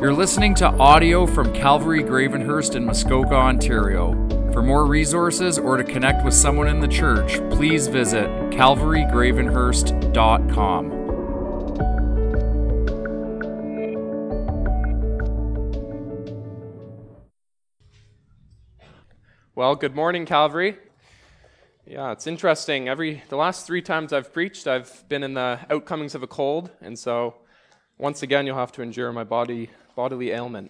You're listening to audio from Calvary Gravenhurst in Muskoka, Ontario. For more resources or to connect with someone in the church, please visit calvarygravenhurst.com. Well, good morning, Calvary. Yeah, it's interesting. The last 3 times I've preached, I've been in the outcomings of a cold, and so once again, you'll have to endure my bodily ailment.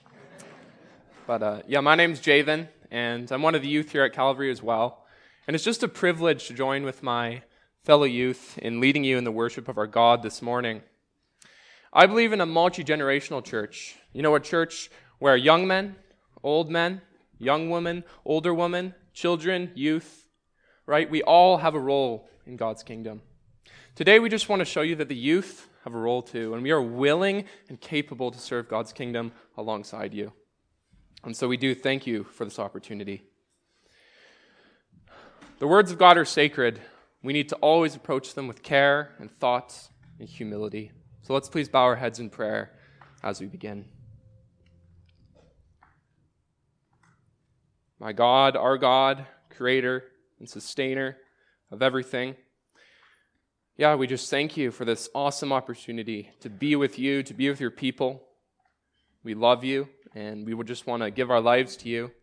But my name's Javen, and I'm one of the youth here at Calvary as well. And it's just a privilege to join with my fellow youth in leading you in the worship of our God this morning. I believe in a multi-generational church. You know, a church where young men, young women, older women, children, youth, right? We all have a role in God's kingdom. Today, we just want to show you that the youth have a role too, and we are willing and capable to serve God's kingdom alongside you. And so we do thank you for this opportunity. The words of God are sacred. We need to always approach them with care and thought and humility. So let's please bow our heads in prayer as we begin. My God, our God, creator and sustainer of everything, we just thank you for this awesome opportunity to be with you, to be with your people. We love you, and we would just want to give our lives to you.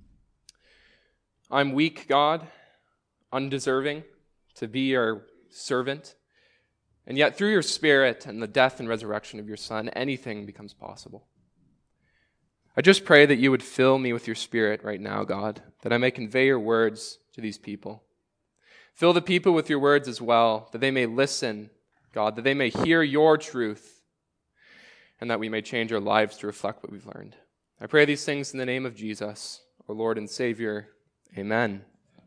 I'm weak, God, undeserving to be your servant, and yet through your Spirit and the death and resurrection of your Son, anything becomes possible. I just pray that you would fill me with your Spirit right now, God, that I may convey your words to these people. Fill the people with your words as well, that they may listen, God, that they may hear your truth, and that we may change our lives to reflect what we've learned. I pray these things in the name of Jesus, our Lord and Savior. Amen.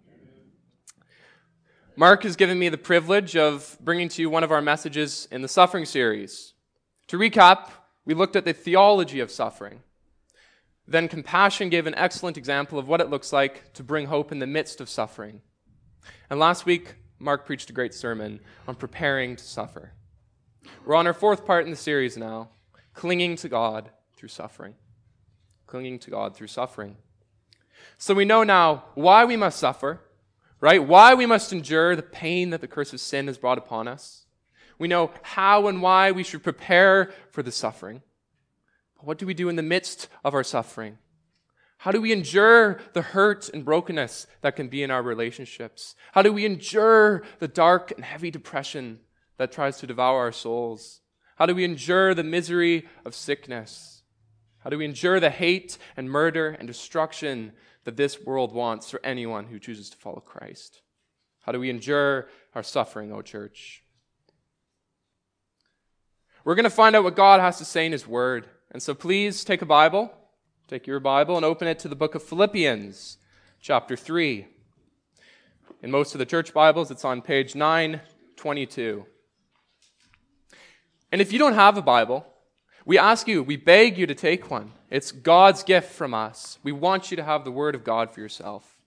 Mark has given me the privilege of bringing to you one of our messages in the suffering series. To recap, we looked at the theology of suffering. Then compassion gave an excellent example of what it looks like to bring hope in the midst of suffering. And last week, Mark preached a great sermon on preparing to suffer. We're on our 4th part in the series now, clinging to God through suffering. Clinging to God through suffering. So we know now why we must suffer, right? Why we must endure the pain that the curse of sin has brought upon us. We know how and why we should prepare for the suffering. But what do we do in the midst of our suffering? How do we endure the hurt and brokenness that can be in our relationships? How do we endure the dark and heavy depression that tries to devour our souls? How do we endure the misery of sickness? How do we endure the hate and murder and destruction that this world wants for anyone who chooses to follow Christ? How do we endure our suffering, O church? We're going to find out what God has to say in His Word. And so please take a Bible. Take your Bible and open it to the book of Philippians, chapter 3. In most of the church Bibles, it's on page 922. And if you don't have a Bible, we beg you to take one. It's God's gift from us. We want you to have the Word of God for yourself.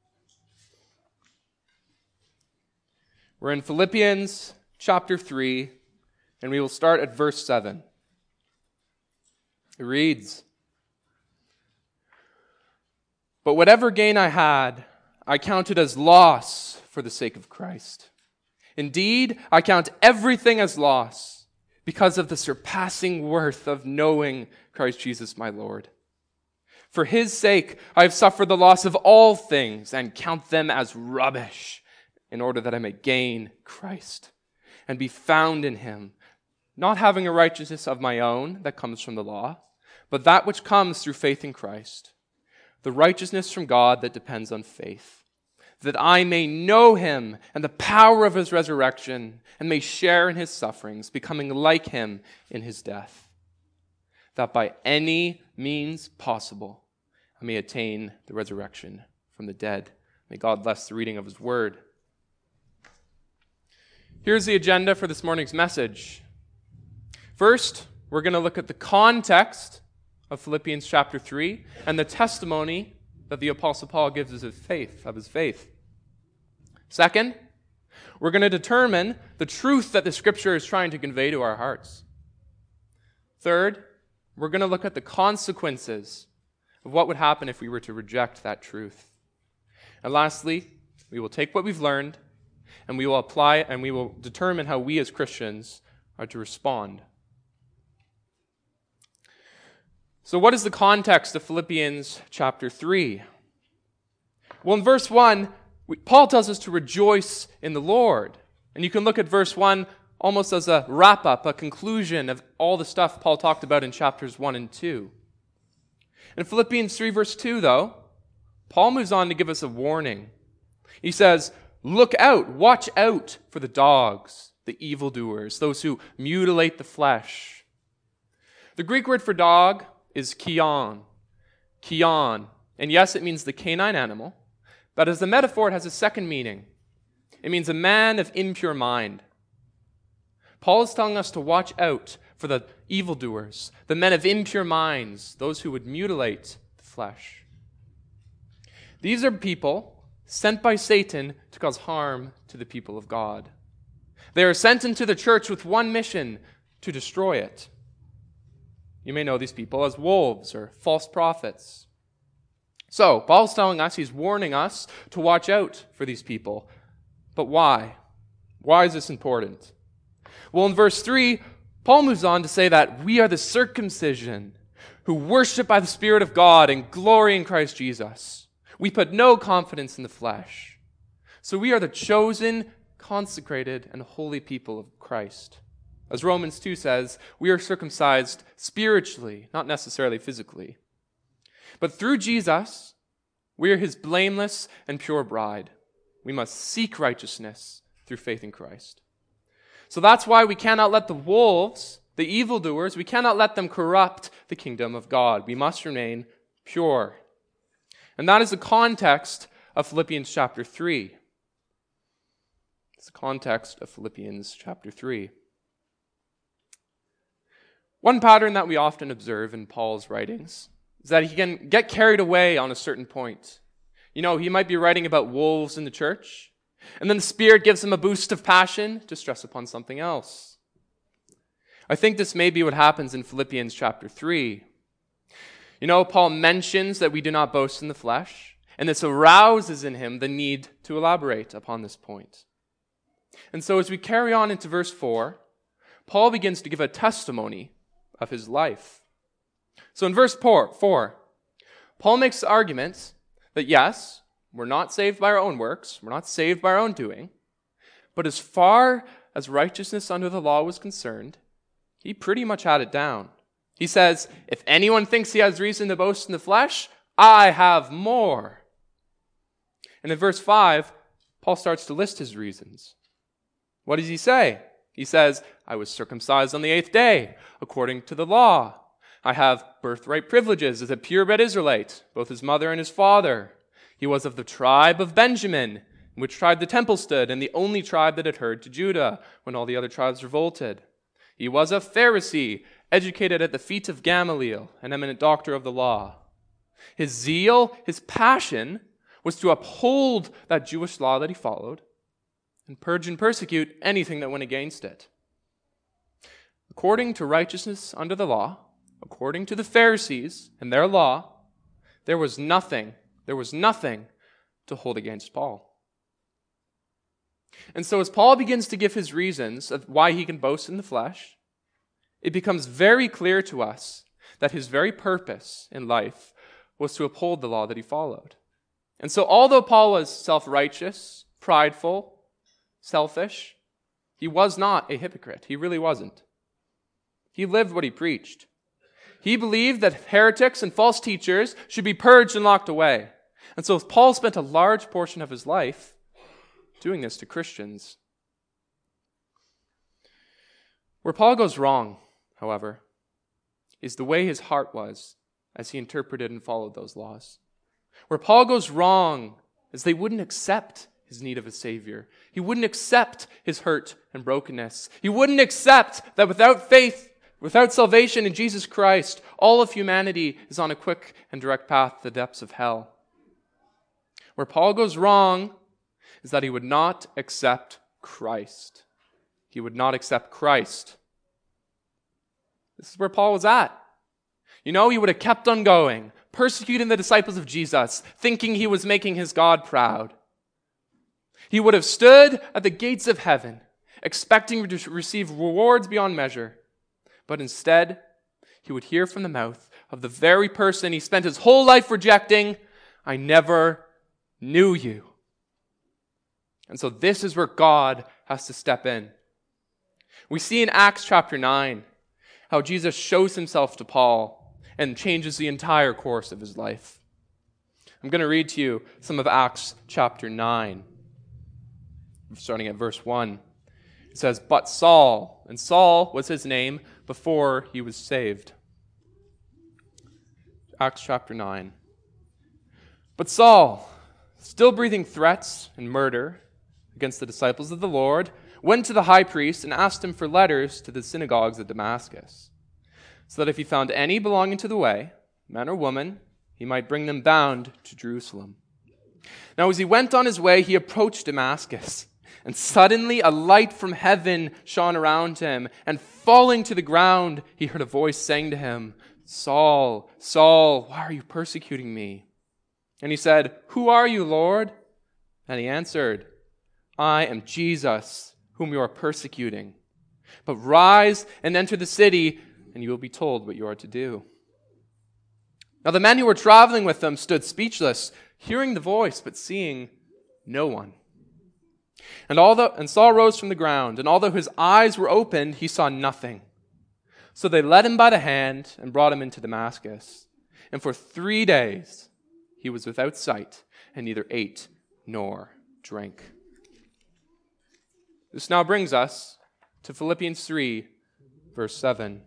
We're in Philippians, chapter 3, and we will start at verse 7. It reads, "But whatever gain I had, I counted as loss for the sake of Christ. Indeed, I count everything as loss because of the surpassing worth of knowing Christ Jesus my Lord. For His sake, I have suffered the loss of all things and count them as rubbish in order that I may gain Christ and be found in Him, not having a righteousness of my own that comes from the law, but that which comes through faith in Christ, the righteousness from God that depends on faith, that I may know Him and the power of His resurrection and may share in His sufferings, becoming like Him in His death, that by any means possible I may attain the resurrection from the dead." May God bless the reading of His Word. Here's the agenda for this morning's message. First, we're going to look at the context of Philippians chapter 3 and the testimony that the Apostle Paul gives of his faith. Second, we're going to determine the truth that the Scripture is trying to convey to our hearts. Third, we're going to look at the consequences of what would happen if we were to reject that truth. And lastly, we will take what we've learned and we will apply it, and we will determine how we as Christians are to respond. So what is the context of Philippians chapter 3? Well, in verse 1, Paul tells us to rejoice in the Lord. And you can look at verse 1 almost as a wrap-up, a conclusion of all the stuff Paul talked about in chapters 1 and 2. In Philippians 3 verse 2, though, Paul moves on to give us a warning. He says, "Look out, watch out for the dogs, the evildoers, those who mutilate the flesh." The Greek word for dog is kion. Kion. And yes, it means the canine animal, but as a metaphor, it has a second meaning. It means a man of impure mind. Paul is telling us to watch out for the evildoers, the men of impure minds, those who would mutilate the flesh. These are people sent by Satan to cause harm to the people of God. They are sent into the church with one mission: to destroy it. You may know these people as wolves or false prophets. So, Paul's telling us, he's warning us to watch out for these people. But why? Why is this important? Well, in verse 3, Paul moves on to say that we are the circumcision who worship by the Spirit of God and glory in Christ Jesus. We put no confidence in the flesh. So we are the chosen, consecrated, and holy people of Christ. As Romans 2 says, we are circumcised spiritually, not necessarily physically. But through Jesus, we are his blameless and pure bride. We must seek righteousness through faith in Christ. So that's why we cannot let the wolves, the evildoers, we cannot let them corrupt the kingdom of God. We must remain pure. And that is the context of Philippians chapter 3. It's the context of Philippians chapter 3. One pattern that we often observe in Paul's writings is that he can get carried away on a certain point. You know, he might be writing about wolves in the church, and then the Spirit gives him a boost of passion to stress upon something else. I think this may be what happens in Philippians chapter 3. You know, Paul mentions that we do not boast in the flesh, and this arouses in him the need to elaborate upon this point. And so as we carry on into verse 4, Paul begins to give a testimony of his life. So in verse 4, Paul makes the argument that yes, we're not saved by our own works, we're not saved by our own doing, but as far as righteousness under the law was concerned, he pretty much had it down. He says, if anyone thinks he has reason to boast in the flesh, I have more. And in verse 5, Paul starts to list his reasons. What does he say? He says, I was circumcised on the 8th day, according to the law. I have birthright privileges as a purebred Israelite, both his mother and his father. He was of the tribe of Benjamin, in which tribe the temple stood, and the only tribe that adhered to Judah when all the other tribes revolted. He was a Pharisee, educated at the feet of Gamaliel, an eminent doctor of the law. His zeal, his passion, was to uphold that Jewish law that he followed and purge and persecute anything that went against it. According to righteousness under the law, according to the Pharisees and their law, there was nothing to hold against Paul. And so as Paul begins to give his reasons of why he can boast in the flesh, it becomes very clear to us that his very purpose in life was to uphold the law that he followed. And so although Paul was self-righteous, prideful, selfish, he was not a hypocrite. He really wasn't. He lived what he preached. He believed that heretics and false teachers should be purged and locked away. And so Paul spent a large portion of his life doing this to Christians. Where Paul goes wrong, however, is the way his heart was as he interpreted and followed those laws. Where Paul goes wrong is they wouldn't accept his need of a Savior. He wouldn't accept his hurt and brokenness. He wouldn't accept that without faith, without salvation in Jesus Christ, all of humanity is on a quick and direct path to the depths of hell. Where Paul goes wrong is that he would not accept Christ. He would not accept Christ. This is where Paul was at. He would have kept on going, persecuting the disciples of Jesus, thinking he was making his God proud. He would have stood at the gates of heaven, expecting to receive rewards beyond measure. But instead, he would hear from the mouth of the very person he spent his whole life rejecting, "I never knew you." And so this is where God has to step in. We see in Acts chapter 9 how Jesus shows himself to Paul and changes the entire course of his life. I'm going to read to you some of Acts chapter 9, starting at verse 1. It says, "But Saul," and Saul was his name before he was saved. Acts chapter 9. "But Saul, still breathing threats and murder against the disciples of the Lord, went to the high priest and asked him for letters to the synagogues of Damascus, so that if he found any belonging to the way, man or woman, he might bring them bound to Jerusalem. Now as he went on his way, he approached Damascus, and suddenly a light from heaven shone around him, and falling to the ground, he heard a voice saying to him, 'Saul, Saul, why are you persecuting me?' And he said, 'Who are you, Lord?' And he answered, 'I am Jesus, whom you are persecuting. But rise and enter the city, and you will be told what you are to do.' Now the men who were traveling with them stood speechless, hearing the voice, but seeing no one. And Saul rose from the ground, and although his eyes were opened, he saw nothing. So they led him by the hand and brought him into Damascus. And for 3 days he was without sight, and neither ate nor drank." This now brings us to Philippians 3, verse 7.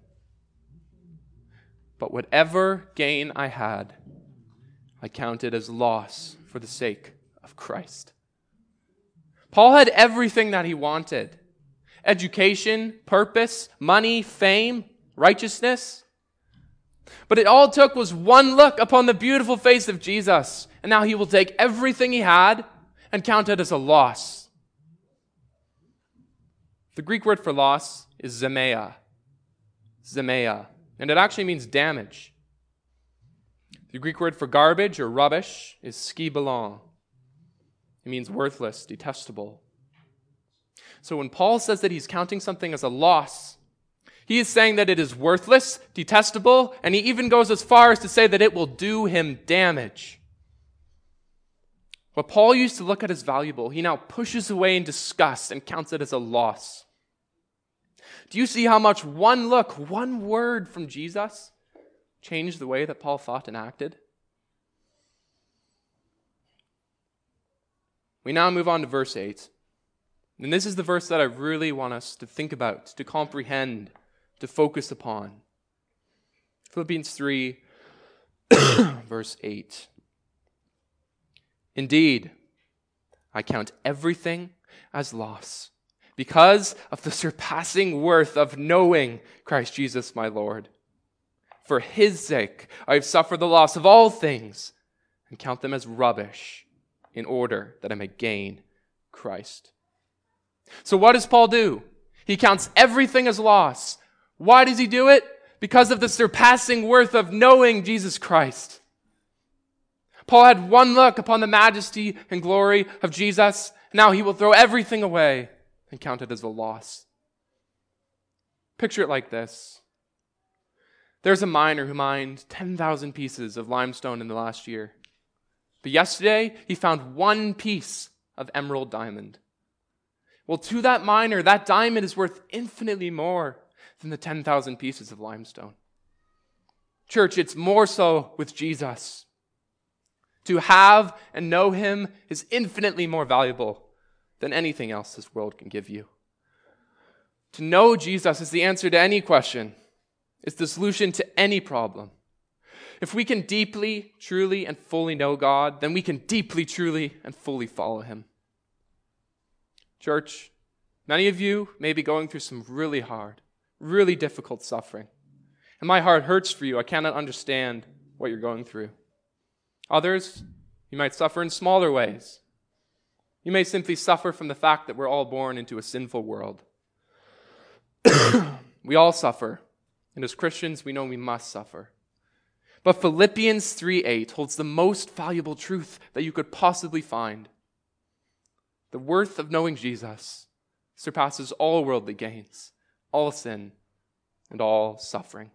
"But whatever gain I had, I counted as loss for the sake of Christ." Paul had everything that he wanted: education, purpose, money, fame, righteousness. But it all took was one look upon the beautiful face of Jesus, and now he will take everything he had and count it as a loss. The Greek word for loss is zemeia. Zemeia. And it actually means damage. The Greek word for garbage or rubbish is skibalon. It means worthless, detestable. So when Paul says that he's counting something as a loss, he is saying that it is worthless, detestable, and he even goes as far as to say that it will do him damage. What Paul used to look at as valuable, he now pushes away in disgust and counts it as a loss. Do you see how much one look, one word from Jesus changed the way that Paul thought and acted? We now move on to verse 8. And this is the verse that I really want us to think about, to comprehend, to focus upon. Philippians 3, verse 8. "Indeed, I count everything as loss, because of the surpassing worth of knowing Christ Jesus my Lord. For his sake I have suffered the loss of all things, and count them as rubbish, in order that I may gain Christ." So what does Paul do? He counts everything as loss. Why does he do it? Because of the surpassing worth of knowing Jesus Christ. Paul had one look upon the majesty and glory of Jesus. Now he will throw everything away and count it as a loss. Picture it like this. There's a miner who mined 10,000 pieces of limestone in the last year. But yesterday, he found one piece of emerald diamond. Well, to that miner, that diamond is worth infinitely more than the 10,000 pieces of limestone. Church, it's more so with Jesus. To have and know him is infinitely more valuable than anything else this world can give you. To know Jesus is the answer to any question. It's the solution to any problem. If we can deeply, truly, and fully know God, then we can deeply, truly, and fully follow him. Church, many of you may be going through some really hard, really difficult suffering. And my heart hurts for you. I cannot understand what you're going through. Others, you might suffer in smaller ways. You may simply suffer from the fact that we're all born into a sinful world. We all suffer. And as Christians, we know we must suffer. But Philippians 3:8 holds the most valuable truth that you could possibly find. The worth of knowing Jesus surpasses all worldly gains, all sin, and all suffering.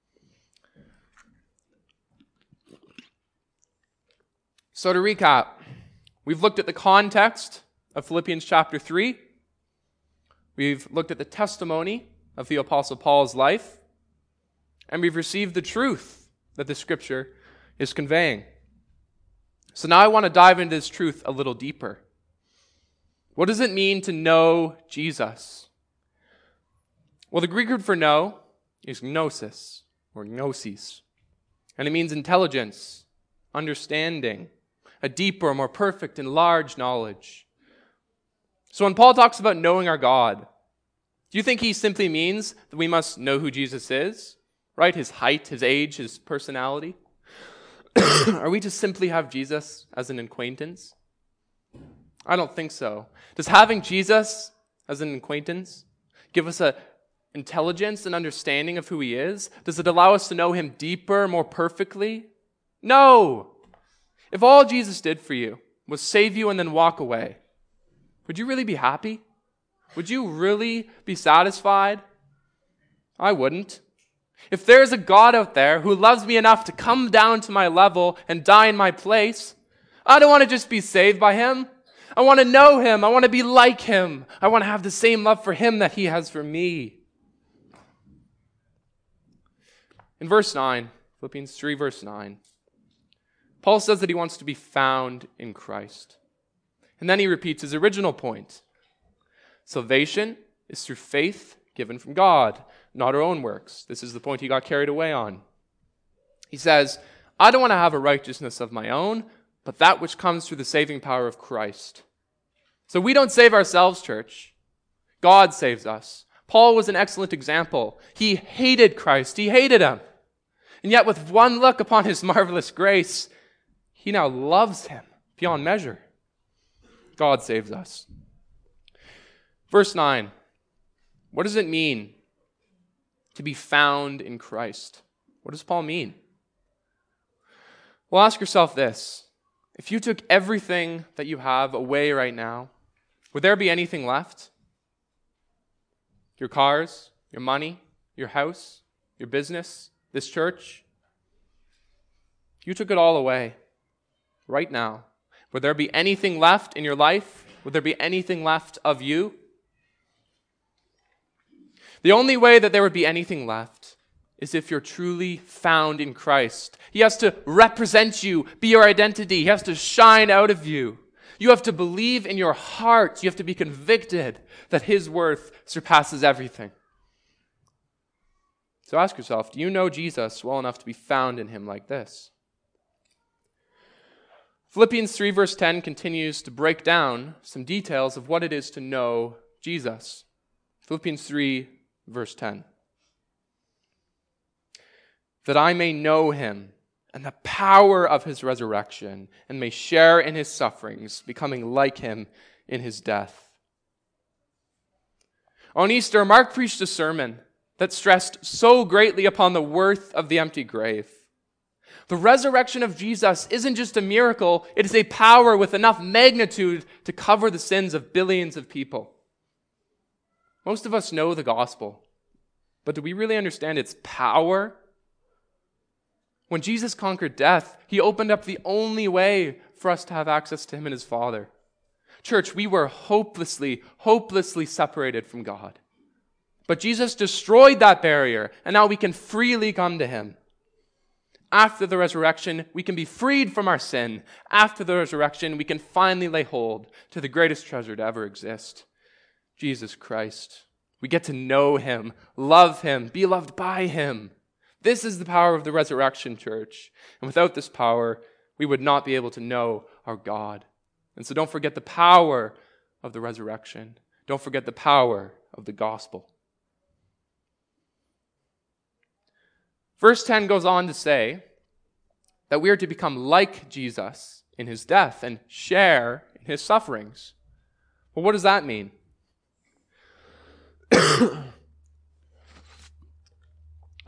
So to recap, we've looked at the context of Philippians chapter 3. We've looked at the testimony of the Apostle Paul's life. And we've received the truth that the Scripture is conveying. So now I want to dive into this truth a little deeper. What does it mean to know Jesus? Well, the Greek word for know is gnosis, or gnosis. And it means intelligence, understanding, a deeper, more perfect, and large knowledge. So when Paul talks about knowing our God, do you think he simply means that we must know who Jesus is? Right? His height, his age, his personality? Are we to simply have Jesus as an acquaintance? I don't think so. Does having Jesus as an acquaintance give us an intelligence and understanding of who he is? Does it allow us to know him deeper, more perfectly? No! If all Jesus did for you was save you and then walk away, would you really be happy? Would you really be satisfied? I wouldn't. If there's a God out there who loves me enough to come down to my level and die in my place, I don't want to just be saved by him. I want to know him. I want to be like him. I want to have the same love for him that he has for me. In verse 9, Philippians 3, verse 9, Paul says that he wants to be found in Christ. And then he repeats his original point. Salvation is through faith given from God, not our own works. This is the point he got carried away on. He says, I don't want to have a righteousness of my own, but that which comes through the saving power of Christ. So we don't save ourselves, church. God saves us. Paul was an excellent example. He hated Christ. He hated him. And yet with one look upon his marvelous grace, he now loves him beyond measure. God saves us. Verse 9. What does it mean to be found in Christ? What does Paul mean? Well, ask yourself this. If you took everything that you have away right now, would there be anything left? Your cars, your money, your house, your business, this church? If you took it all away right now, would there be anything left in your life? Would there be anything left of you? The only way that there would be anything left is if you're truly found in Christ. He has to represent you, be your identity. He has to shine out of you. You have to believe in your heart. You have to be convicted that his worth surpasses everything. So ask yourself, do you know Jesus well enough to be found in him like this? Philippians 3 verse 10 continues to break down some details of what it is to know Jesus. Philippians 3 verse 10. That I may know him and the power of his resurrection and may share in his sufferings, becoming like him in his death. On Easter, Mark preached a sermon that stressed so greatly upon the worth of the empty grave. The resurrection of Jesus isn't just a miracle, it is a power with enough magnitude to cover the sins of billions of people. Most of us know the gospel, but do we really understand its power? When Jesus conquered death, he opened up the only way for us to have access to him and his Father. Church, we were hopelessly separated from God. But Jesus destroyed that barrier, and now we can freely come to him. After the resurrection, we can be freed from our sin. After the resurrection, we can finally lay hold to the greatest treasure to ever exist, Jesus Christ. We get to know him, love him, be loved by him. This is the power of the resurrection, church. And without this power, we would not be able to know our God. And so don't forget the power of the resurrection. Don't forget the power of the gospel. Verse 10 goes on to say that we are to become like Jesus in his death and share in his sufferings. Well, what does that mean?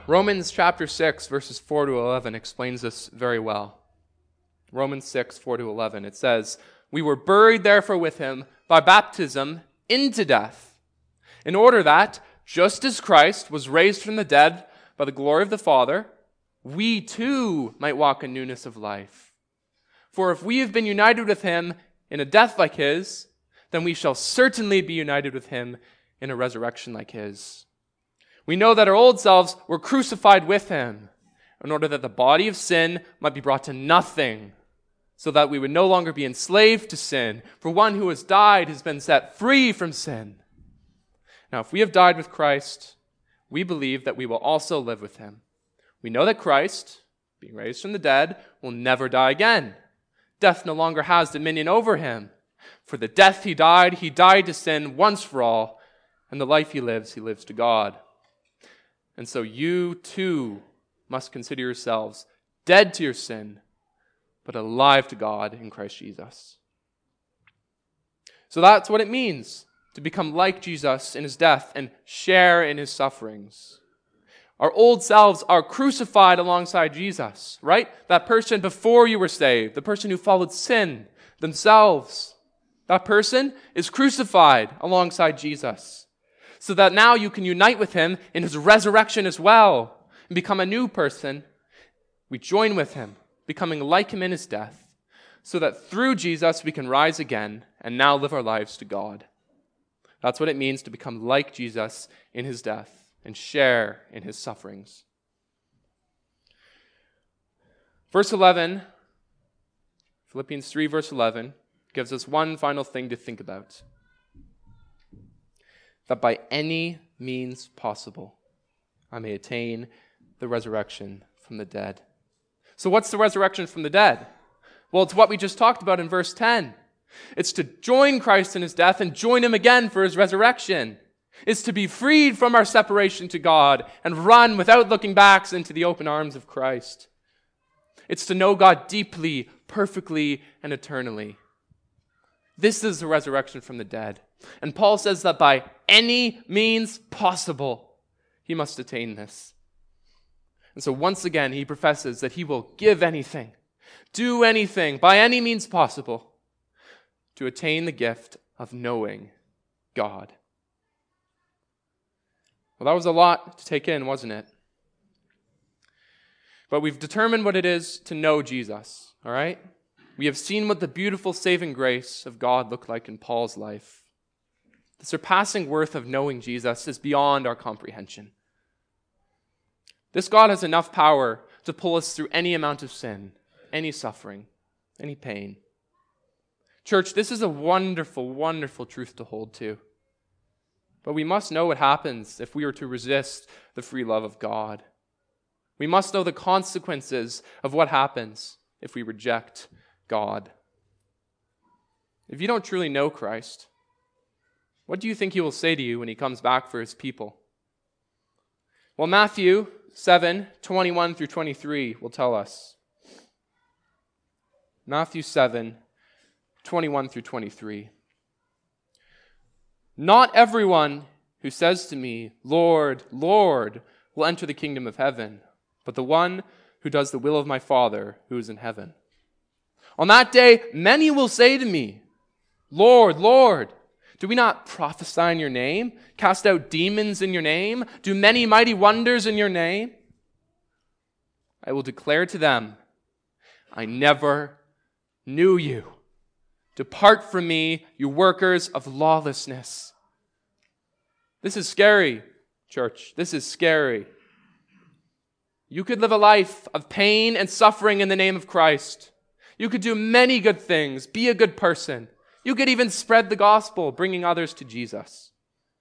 Romans chapter 6, verses 4 to 11 explains this very well. Romans 6, 4 to 11, it says, "We were buried therefore with him by baptism into death, in order that, just as Christ was raised from the dead by the glory of the Father, we too might walk in newness of life. For if we have been united with him in a death like his, then we shall certainly be united with him in a resurrection like his. We know that our old selves were crucified with him, in order that the body of sin might be brought to nothing, so that we would no longer be enslaved to sin. For one who has died has been set free from sin. Now, if we have died with Christ, we believe that we will also live with him. We know that Christ, being raised from the dead, will never die again. Death no longer has dominion over him. For the death he died to sin once for all, and the life he lives to God. And so you too must consider yourselves dead to your sin, but alive to God in Christ Jesus." So that's what it means to become like Jesus in his death and share in his sufferings. Our old selves are crucified alongside Jesus, right? That person before you were saved, the person who followed sin themselves, that person is crucified alongside Jesus, so that now you can unite with him in his resurrection as well and become a new person. We join with him, becoming like him in his death, so that through Jesus we can rise again and now live our lives to God. That's what it means to become like Jesus in his death and share in his sufferings. Verse 11, Philippians 3, verse 11, gives us one final thing to think about. That by any means possible, I may attain the resurrection from the dead. So what's the resurrection from the dead? Well, it's what we just talked about in verse 10. It's to join Christ in his death and join him again for his resurrection. It's to be freed from our separation to God and run without looking back into the open arms of Christ. It's to know God deeply, perfectly, and eternally. This is the resurrection from the dead. And Paul says that by any means possible, he must attain this. And so once again, he professes that he will give anything, do anything, by any means possible, to attain the gift of knowing God. Well, that was a lot to take in, wasn't it? But we've determined what it is to know Jesus, all right? We have seen what the beautiful saving grace of God looked like in Paul's life. The surpassing worth of knowing Jesus is beyond our comprehension. This God has enough power to pull us through any amount of sin, any suffering, any pain. Church, this is a wonderful, wonderful truth to hold to. But we must know what happens if we are to resist the free love of God. We must know the consequences of what happens if we reject God. If you don't truly know Christ, what do you think he will say to you when he comes back for his people? Well, Matthew 7, 21 through 23 will tell us. Matthew 7, 21 through 23. "Not everyone who says to me, 'Lord, Lord,' will enter the kingdom of heaven, but the one who does the will of my Father who is in heaven. On that day, many will say to me, 'Lord, Lord, do we not prophesy in your name, cast out demons in your name, do many mighty wonders in your name?' I will declare to them, 'I never knew you. Depart from me, you workers of lawlessness.'" This is scary, church. This is scary. You could live a life of pain and suffering in the name of Christ. You could do many good things, be a good person. You could even spread the gospel, bringing others to Jesus.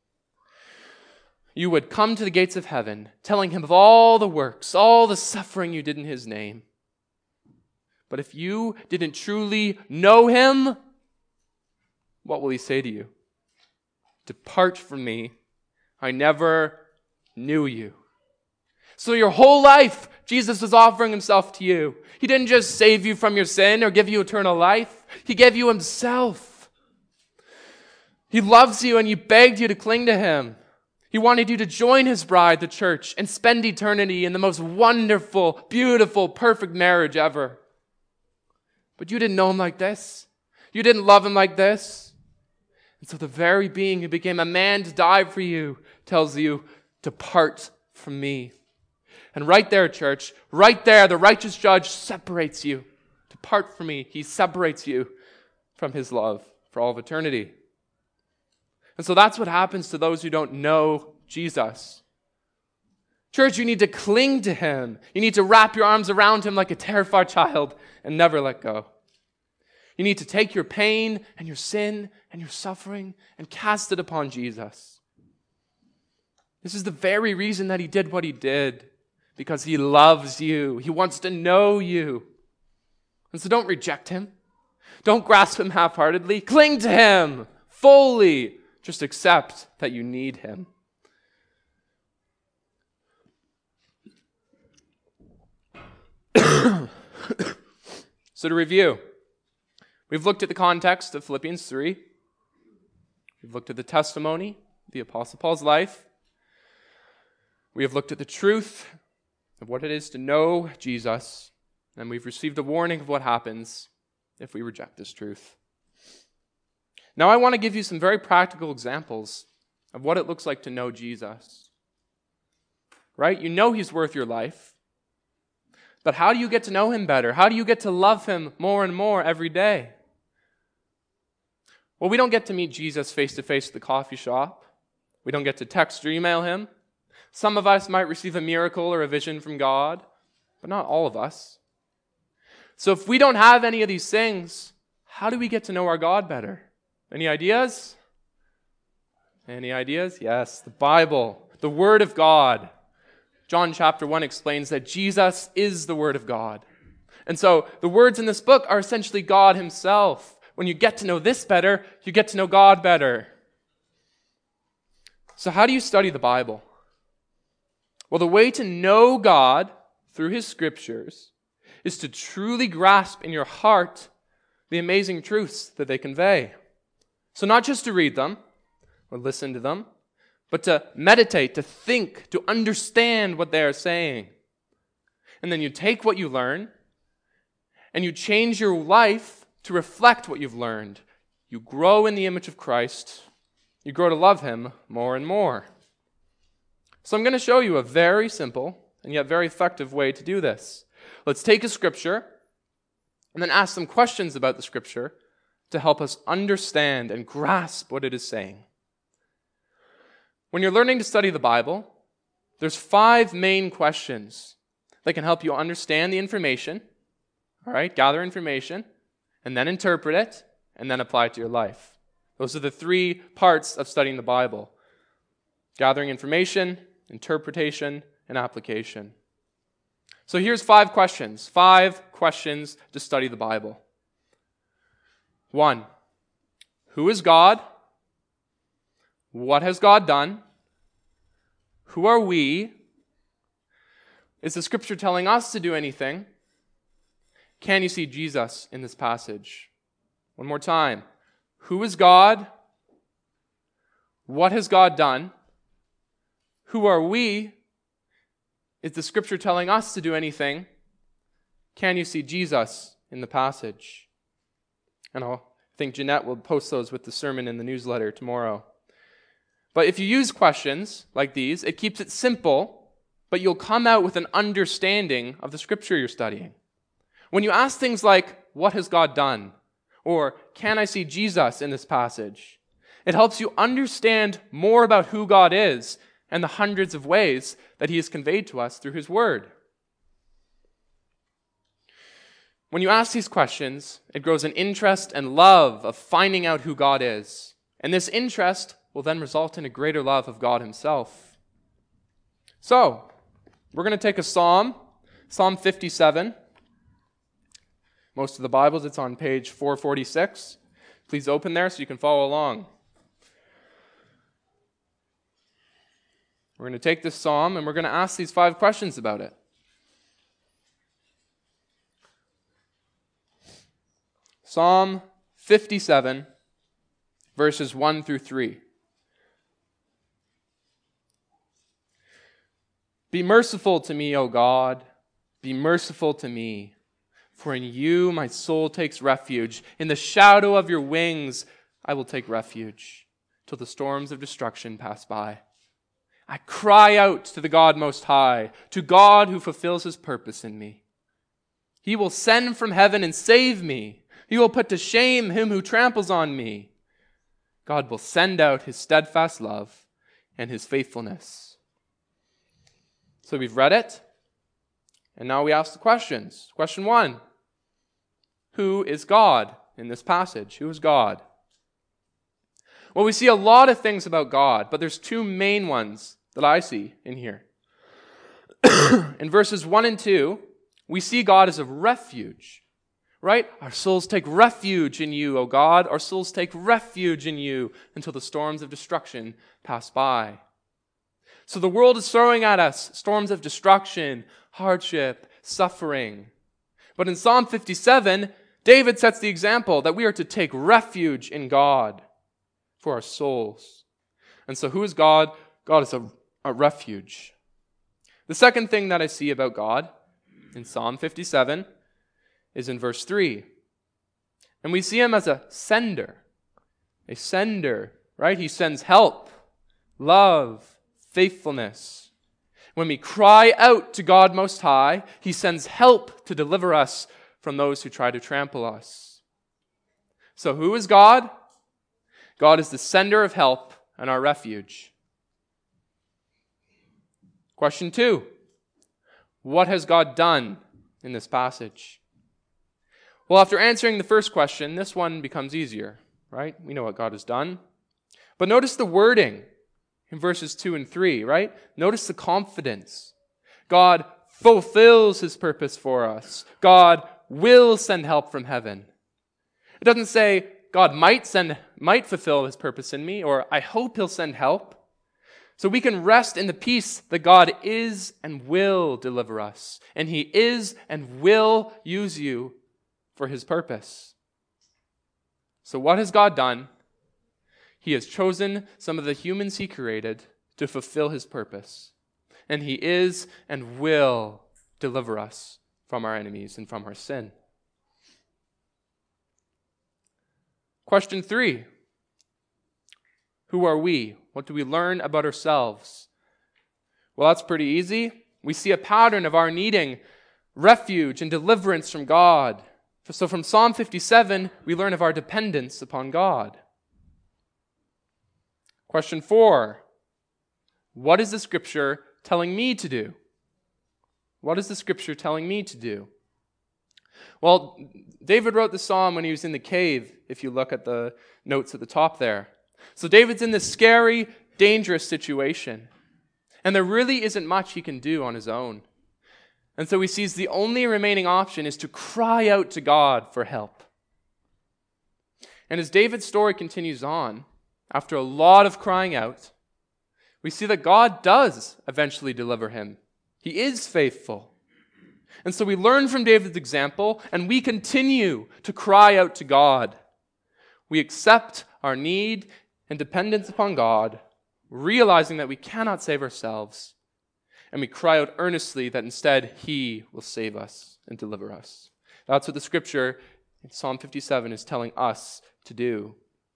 You would come to the gates of heaven, telling him of all the works, all the suffering you did in his name. But if you didn't truly know him, what will he say to you? "Depart from me, I never knew you." So your whole life, Jesus is offering himself to you. He didn't just save you from your sin or give you eternal life. He gave you himself. He loves you and he begged you to cling to him. He wanted you to join his bride, the church, and spend eternity in the most wonderful, beautiful, perfect marriage ever. But you didn't know him like this. You didn't love him like this. And so the very being who became a man to die for you tells you, depart from me. And right there, church, right there, the righteous judge separates you. Depart from me. He separates you from his love for all of eternity. And so that's what happens to those who don't know Jesus. Church, you need to cling to him. You need to wrap your arms around him like a terrified child and never let go. You need to take your pain and your sin and your suffering and cast it upon Jesus. This is the very reason that he did what he did, because he loves you. He wants to know you. And so don't reject him. Don't grasp him half-heartedly. Cling to him fully. Just accept that you need him. So to review, we've looked at the context of Philippians 3. We've looked at the testimony of the Apostle Paul's life. We have looked at the truth of what it is to know Jesus. And we've received a warning of what happens if we reject this truth. Now I want to give you some very practical examples of what it looks like to know Jesus. Right? You know he's worth your life. But how do you get to know him better? How do you get to love him more and more every day? Well, we don't get to meet Jesus face-to-face at the coffee shop. We don't get to text or email him. Some of us might receive a miracle or a vision from God, but not all of us. So if we don't have any of these things, how do we get to know our God better? Any ideas? Any ideas? Yes, the Bible, the Word of God. John chapter 1 explains that Jesus is the Word of God. And so the words in this book are essentially God himself. When you get to know this better, you get to know God better. So how do you study the Bible? Well, the way to know God through his scriptures is to truly grasp in your heart the amazing truths that they convey. So not just to read them or listen to them, but to meditate, to think, to understand what they are saying. And then you take what you learn and you change your life to reflect what you've learned. You grow in the image of Christ. You grow to love him more and more. So I'm going to show you a very simple and yet very effective way to do this. Let's take a scripture and then ask some questions about the scripture to help us understand and grasp what it is saying. When you're learning to study the Bible, there's 5 main questions that can help you understand the information, all right, gather information, and then interpret it, and then apply it to your life. Those are the 3 parts of studying the Bible: gathering information, interpretation, and application. So here's 5 questions. 5 questions to study the Bible. 1, who is God? What has God done? Who are we? Is the scripture telling us to do anything? Can you see Jesus in this passage? One more time. Who is God? What has God done? Who are we? Is the scripture telling us to do anything? Can you see Jesus in the passage? And I think Jeanette will post those with the sermon in the newsletter tomorrow. But if you use questions like these, it keeps it simple, but you'll come out with an understanding of the scripture you're studying. When you ask things like, what has God done? Or, can I see Jesus in this passage? It helps you understand more about who God is and the hundreds of ways that he has conveyed to us through his word. When you ask these questions, it grows an interest and love of finding out who God is. And this interest will then result in a greater love of God himself. So, we're going to take a psalm, Psalm 57. Most of the Bibles, it's on page 446. Please open there so you can follow along. We're going to take this psalm and we're going to ask these 5 questions about it. Psalm 57, verses 1 through 3. Be merciful to me, O God. Be merciful to me. For in you my soul takes refuge. In the shadow of your wings I will take refuge till the storms of destruction pass by. I cry out to the God Most High, to God who fulfills his purpose in me. He will send from heaven and save me. He will put to shame him who tramples on me. God will send out his steadfast love and his faithfulness. So we've read it, and now we ask the questions. Question 1, who is God in this passage? Who is God? Well, we see a lot of things about God, but there's 2 main ones that I see in here. In verses 1 and 2, we see God as a refuge, right? Our souls take refuge in you, O God. Our souls take refuge in you until the storms of destruction pass by. So the world is throwing at us storms of destruction, hardship, suffering. But in Psalm 57, David sets the example that we are to take refuge in God for our souls. And so who is God? God is a refuge. The second thing that I see about God in Psalm 57 is in verse 3. And we see him as a sender, right? He sends help, love, faithfulness. When we cry out to God Most High, he sends help to deliver us from those who try to trample us. So who is God? God is the sender of help and our refuge. Question 2, what has God done in this passage? Well, after answering the first question, this one becomes easier, right? We know what God has done. But notice the wording in verses 2 and 3, right? Notice the confidence. God fulfills his purpose for us. God will send help from heaven. It doesn't say God might fulfill his purpose in me, or I hope he'll send help. So we can rest in the peace that God is and will deliver us. And he is and will use you for his purpose. So what has God done? He has chosen some of the humans he created to fulfill his purpose. And he is and will deliver us from our enemies and from our sin. Question 3. Who are we? What do we learn about ourselves? Well, that's pretty easy. We see a pattern of our needing refuge and deliverance from God. So from Psalm 57, we learn of our dependence upon God. Question 4. What is the Scripture telling me to do? What is the Scripture telling me to do? Well, David wrote the psalm when he was in the cave, if you look at the notes at the top there. So David's in this scary, dangerous situation. And there really isn't much he can do on his own. And so he sees the only remaining option is to cry out to God for help. And as David's story continues on, after a lot of crying out, we see that God does eventually deliver him. He is faithful. And so we learn from David's example, and we continue to cry out to God. We accept our need and dependence upon God, realizing that we cannot save ourselves, and we cry out earnestly that instead he will save us and deliver us. That's what the Scripture in Psalm 57 is telling us to do.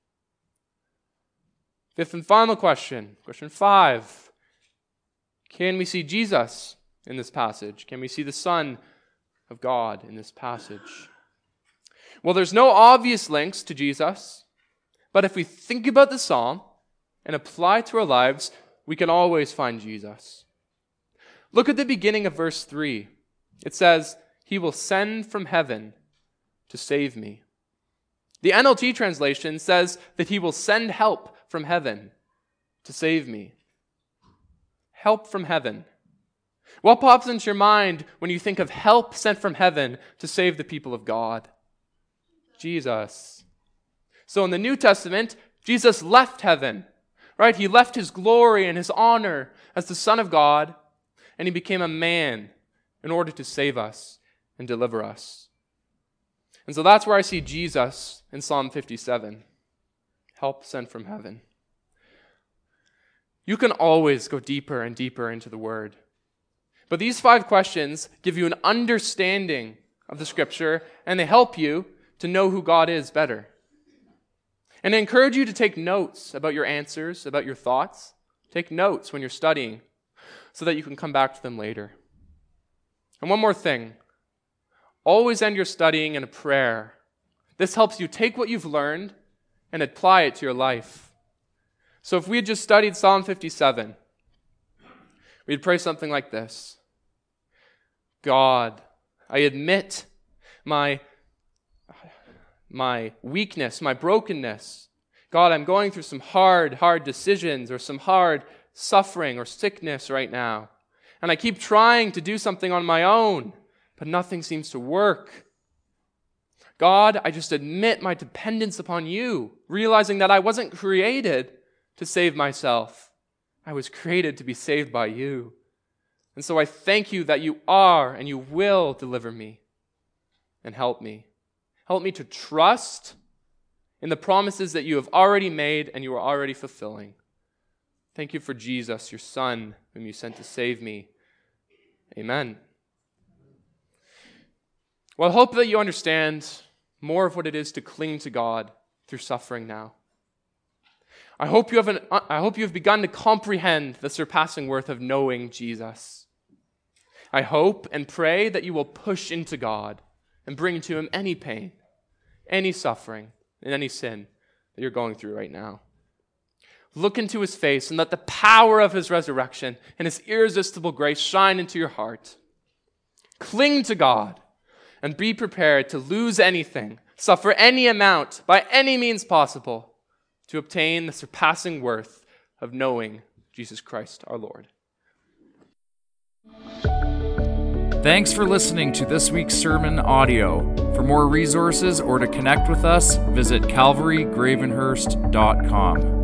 Fifth and final question, question 5. Can we see Jesus in this passage? Can we see the Son of God in this passage? Well, there's no obvious links to Jesus, but if we think about the psalm and apply it to our lives, we can always find Jesus. Look at the beginning of verse 3. It says, "He will send from heaven to save me." The NLT translation says that he will send help from heaven to save me. Help from heaven. What pops into your mind when you think of help sent from heaven to save the people of God? Jesus. So in the New Testament, Jesus left heaven, right? He left his glory and his honor as the Son of God, and he became a man in order to save us and deliver us. And so that's where I see Jesus in Psalm 57. Help sent from heaven. You can always go deeper and deeper into the Word. But these 5 questions give you an understanding of the Scripture, and they help you to know who God is better. And I encourage you to take notes about your answers, about your thoughts. Take notes when you're studying so that you can come back to them later. And one more thing. Always end your studying in a prayer. This helps you take what you've learned and apply it to your life. So if we had just studied Psalm 57, we'd pray something like this. God, I admit my weakness, my brokenness. God, I'm going through some hard decisions or some hard suffering or sickness right now. And I keep trying to do something on my own, but nothing seems to work. God, I just admit my dependence upon you, realizing that I wasn't created to save myself. I was created to be saved by you. And so I thank you that you are and you will deliver me and help me. Help me to trust in the promises that you have already made and you are already fulfilling. Thank you for Jesus, your Son, whom you sent to save me. Amen. Well, I hope that you understand more of what it is to cling to God through suffering now. I hope you have begun to comprehend the surpassing worth of knowing Jesus. I hope and pray that you will push into God and bring to him any pain, any suffering, and any sin that you're going through right now. Look into his face and let the power of his resurrection and his irresistible grace shine into your heart. Cling to God and be prepared to lose anything, suffer any amount, by any means possible, to obtain the surpassing worth of knowing Jesus Christ our Lord. Thanks for listening to this week's sermon audio. For more resources or to connect with us, visit calvarygravenhurst.com.